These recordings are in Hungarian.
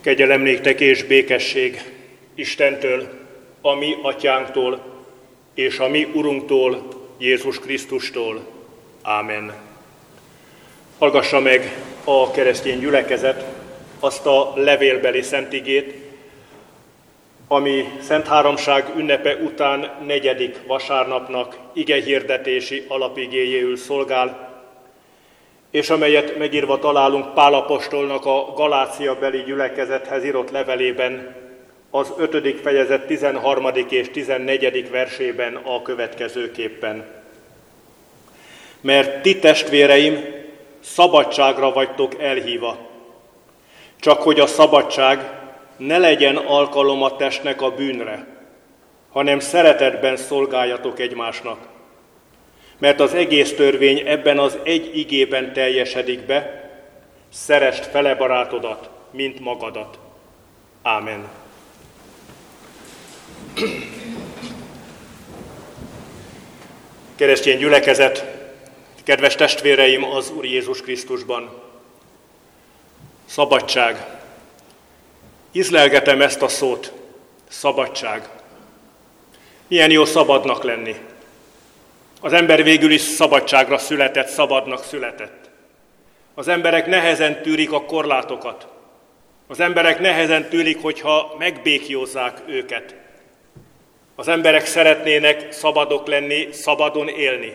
Kegyelem néktek és békesség Istentől, a mi atyánktól, és a mi Urunktól, Jézus Krisztustól. Ámen. Hallgassa meg a keresztény gyülekezet azt a levélbeli szentigét, ami Szent Háromság ünnepe után 4. vasárnapnak igehirdetési alapigéjéül szolgál, és amelyet megírva találunk Pál apostolnak a Galáciabeli gyülekezethez írott levelében, az 5. fejezet 13. és 14. versében a következőképpen. Mert ti, testvéreim, szabadságra vagytok elhívva, csak hogy a szabadság ne legyen alkalom a testnek a bűnre, hanem szeretetben szolgáljatok egymásnak. Mert az egész törvény ebben az egy igében teljesedik be, szeresd fele barátodat, mint magadat. Ámen. Keresztény gyülekezet, kedves testvéreim az Úr Jézus Krisztusban! Szabadság. Ízlelgetem ezt a szót, szabadság. Milyen jó szabadnak lenni. Az ember végül is szabadságra született, szabadnak született. Az emberek nehezen tűrik a korlátokat. Az emberek nehezen tűrik, hogyha megbékjózzák őket. Az emberek szeretnének szabadok lenni, szabadon élni.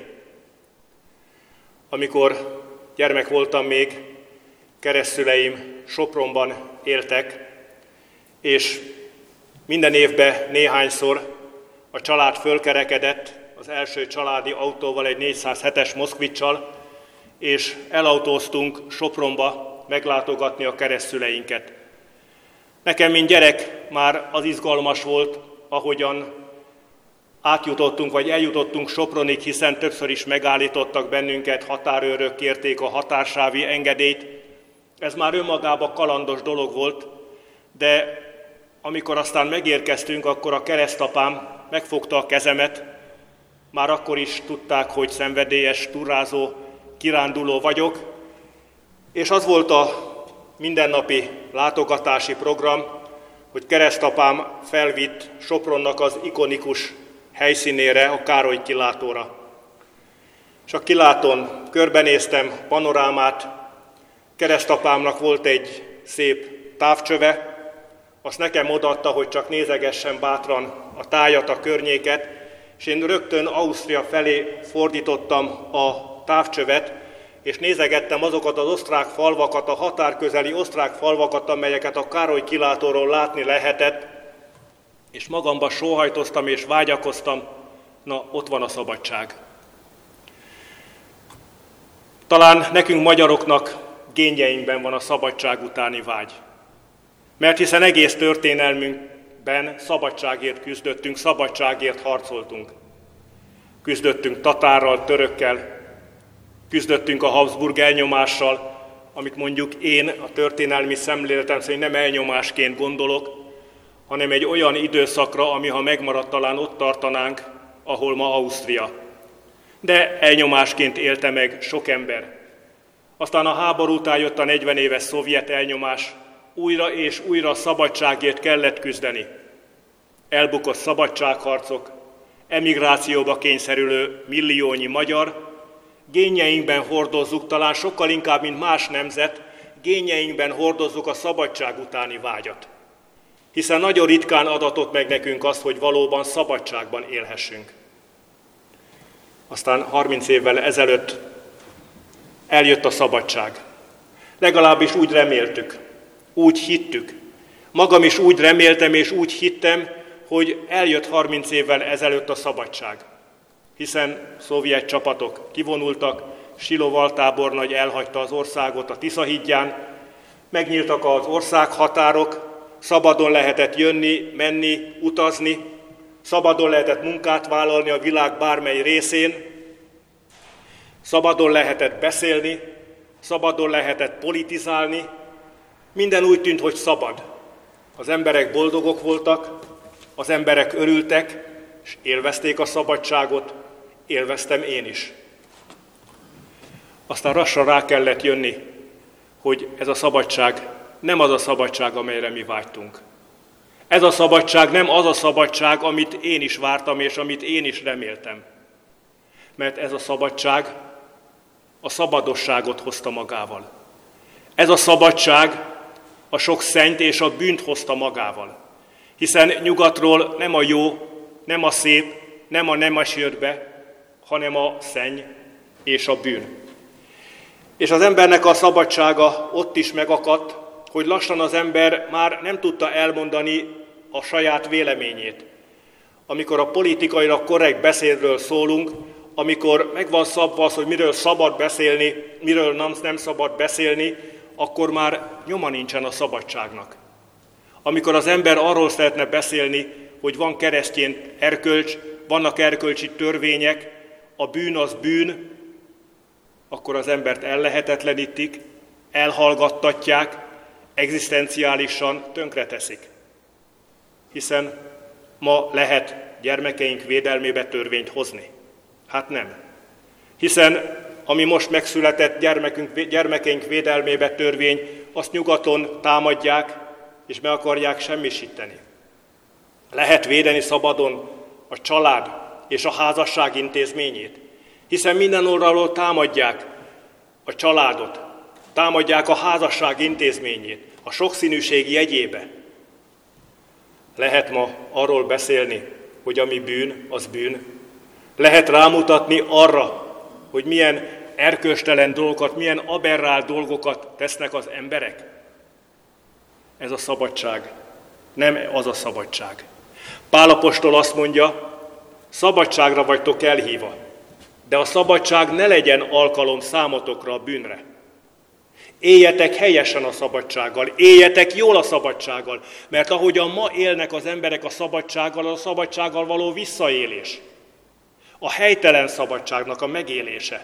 Amikor gyermek voltam még, keresztszüleim Sopronban éltek, és minden évben néhányszor a család fölkerekedett az első családi autóval, egy 407-es Moszkvicsal, és elautóztunk Sopronba meglátogatni a keresztszüleinket. Nekem, mint gyerek, már az izgalmas volt, ahogyan átjutottunk, vagy eljutottunk Sopronig, hiszen többször is megállítottak bennünket, határőrök kérték a határsávi engedélyt. Ez már önmagában kalandos dolog volt, de amikor aztán megérkeztünk, akkor a keresztapám megfogta a kezemet, már akkor is tudták, hogy szenvedélyes, turrázó, kiránduló vagyok, és az volt a mindennapi látogatási program, hogy keresztapám felvitt Sopronnak az ikonikus helyszínére, a Károly kilátóra. És a kilátón körbenéztem panorámát, keresztapámnak volt egy szép távcsöve, azt nekem odaadta, hogy csak nézegessem bátran a tájat, a környéket, és én rögtön Ausztria felé fordítottam a távcsövet, és nézegettem azokat az osztrák falvakat, a határközeli osztrák falvakat, amelyeket a Károly kilátóról látni lehetett, és magamba sóhajtoztam és vágyakoztam, na ott van a szabadság. Talán nekünk magyaroknak génjeinkben van a szabadság utáni vágy. Mert hiszen egész történelmünkben szabadságért küzdöttünk, szabadságért harcoltunk. Küzdöttünk tatárral, törökkel, küzdöttünk a Habsburg elnyomással, amit mondjuk én a történelmi szemléletem szerint nem elnyomásként gondolok, hanem egy olyan időszakra, ami ha megmaradt, talán ott tartanánk, ahol ma Ausztria. De elnyomásként élte meg sok ember. Aztán a háború után jött a 40 éves szovjet elnyomás, újra és újra szabadságért kellett küzdeni. Elbukott szabadságharcok, emigrációba kényszerülő milliónyi magyar, génjeinkben hordozzuk, talán sokkal inkább, mint más nemzet, génjeinkben hordozzuk a szabadság utáni vágyat. Hiszen nagyon ritkán adatott meg nekünk azt, hogy valóban szabadságban élhessünk. Aztán 30 évvel ezelőtt eljött a szabadság. Legalábbis úgy reméltük, úgy hittük. Magam is úgy reméltem és úgy hittem, hogy eljött 30 évvel ezelőtt a szabadság. Hiszen szovjet csapatok kivonultak, Siloval tábornagy elhagyta az országot a Tiszahídján, megnyíltak az országhatárok, szabadon lehetett jönni, menni, utazni, szabadon lehetett munkát vállalni a világ bármely részén, szabadon lehetett beszélni, szabadon lehetett politizálni, minden úgy tűnt, hogy szabad. Az emberek boldogok voltak, az emberek örültek, és élvezték a szabadságot, élveztem én is. Aztán lassan rá kellett jönni, hogy ez a szabadság nem az a szabadság, amelyre mi vágytunk. Ez a szabadság nem az a szabadság, amit én is vártam, és amit én is reméltem. Mert ez a szabadság a szabadosságot hozta magával. Ez a szabadság a sok szennyt és a bűnt hozta magával. Hiszen nyugatról nem a jó, nem a szép, nem a nemes jött be, hanem a szenny és a bűn. És az embernek a szabadsága ott is megakadt, hogy lassan az ember már nem tudta elmondani a saját véleményét. Amikor a politikailag korrekt beszédről szólunk, amikor meg van szabva az, hogy miről szabad beszélni, miről nem szabad beszélni, akkor már nyoma nincsen a szabadságnak. Amikor az ember arról szeretne beszélni, hogy van keresztény erkölcs, vannak erkölcsi törvények, a bűn az bűn, akkor az embert ellehetetlenítik, elhallgattatják, egzisztenciálisan tönkreteszik. Hiszen ma lehet gyermekeink védelmébe törvényt hozni. Hát nem. Hiszen ami most megszületett gyermekeink védelmébe törvény, azt nyugaton támadják, és meg akarják semmisíteni. Lehet védeni szabadon a család és a házasság intézményét, hiszen minden oldalról támadják a családot, támadják a házasság intézményét, a sokszínűség jegyébe. Lehet ma arról beszélni, hogy ami bűn, az bűn. Lehet rámutatni arra, hogy milyen erkölcstelen dolgokat, milyen aberrált dolgokat tesznek az emberek. Ez a szabadság nem az a szabadság. Pál apostol azt mondja, szabadságra vagytok elhívva, de a szabadság ne legyen alkalom számotokra a bűnre. Éljetek helyesen a szabadsággal, éljetek jól a szabadsággal, mert ahogyan ma élnek az emberek a szabadsággal való visszaélés, a helytelen szabadságnak a megélése.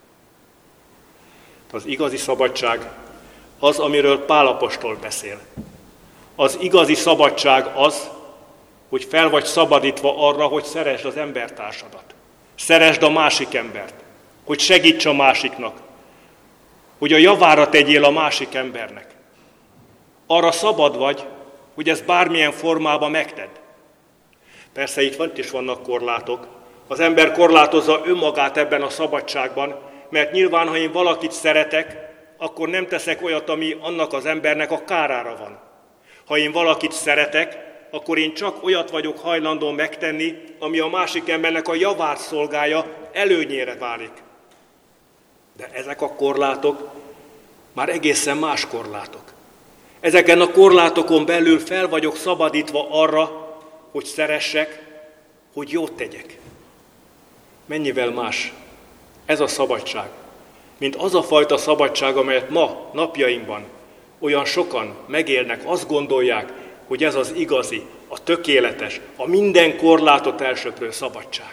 Az igazi szabadság az, amiről Pál apostol beszél. Az igazi szabadság az, hogy fel vagy szabadítva arra, hogy szeresd az embertársadat. Szeresd a másik embert, hogy segíts a másiknak, hogy a javára tegyél a másik embernek. Arra szabad vagy, hogy ezt bármilyen formában megtedd. Persze itt is vannak korlátok. Az ember korlátozza önmagát ebben a szabadságban, mert nyilván, ha én valakit szeretek, akkor nem teszek olyat, ami annak az embernek a kárára van. Ha én valakit szeretek, akkor én csak olyat vagyok hajlandó megtenni, ami a másik embernek a javát szolgálja, előnyére válik. De ezek a korlátok már egészen más korlátok. Ezeken a korlátokon belül fel vagyok szabadítva arra, hogy szeressek, hogy jót tegyek. Mennyivel más ez a szabadság, mint az a fajta szabadság, amelyet ma, napjainkban olyan sokan megélnek, azt gondolják, hogy ez az igazi, a tökéletes, a minden korlátot elsöprő szabadság.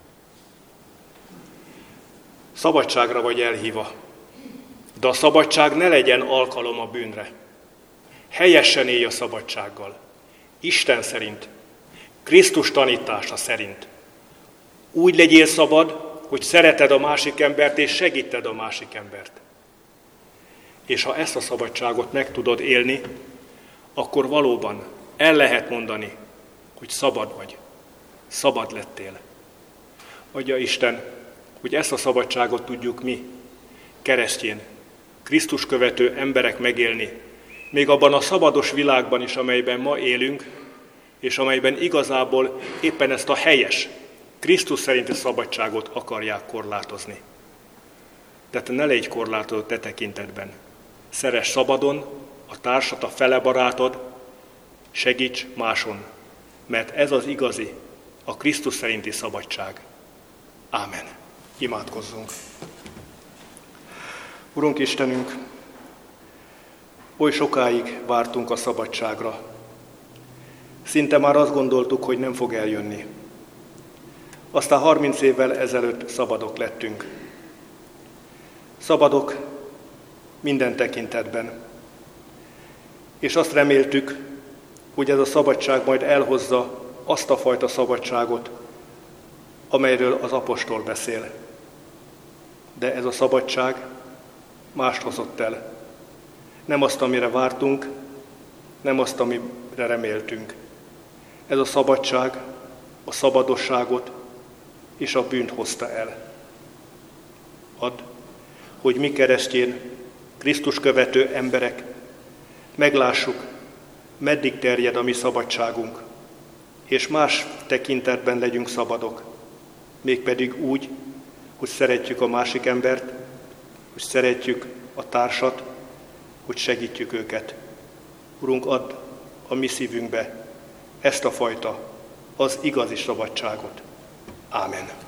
Szabadságra vagy elhívva, de a szabadság ne legyen alkalom a bűnre. Helyesen élj a szabadsággal, Isten szerint, Krisztus tanítása szerint. Úgy legyél szabad, hogy szereted a másik embert és segíted a másik embert. És ha ezt a szabadságot meg tudod élni, akkor valóban el lehet mondani, hogy szabad vagy, szabad lettél. Adja Isten, hogy ezt a szabadságot tudjuk mi, keresztény, Krisztus követő emberek megélni, még abban a szabados világban is, amelyben ma élünk, és amelyben igazából éppen ezt a helyes, Krisztus szerinti szabadságot akarják korlátozni. De te ne légy korlátozó te tekintetben. Szeress szabadon a társat, a fele barátod, segíts máson, mert ez az igazi, a Krisztus szerinti szabadság. Ámen. Imádkozzunk. Urunk Istenünk, oly sokáig vártunk a szabadságra. Szinte már azt gondoltuk, hogy nem fog eljönni. Aztán 30 évvel ezelőtt szabadok lettünk. Szabadok minden tekintetben. És azt reméltük, hogy ez a szabadság majd elhozza azt a fajta szabadságot, amelyről az apostol beszél. De ez a szabadság mást hozott el. Nem azt, amire vártunk, nem azt, amire reméltünk. Ez a szabadság, a szabadosságot és a bűnt hozta el. Add, hogy mi keresztjén, Krisztus követő emberek meglássuk, meddig terjed a mi szabadságunk, és más tekintetben legyünk szabadok, mégpedig úgy, hogy szeretjük a másik embert, hogy szeretjük a társat, hogy segítjük őket. Urunk, add a mi szívünkbe ezt a fajta, az igazi szabadságot. Ámen.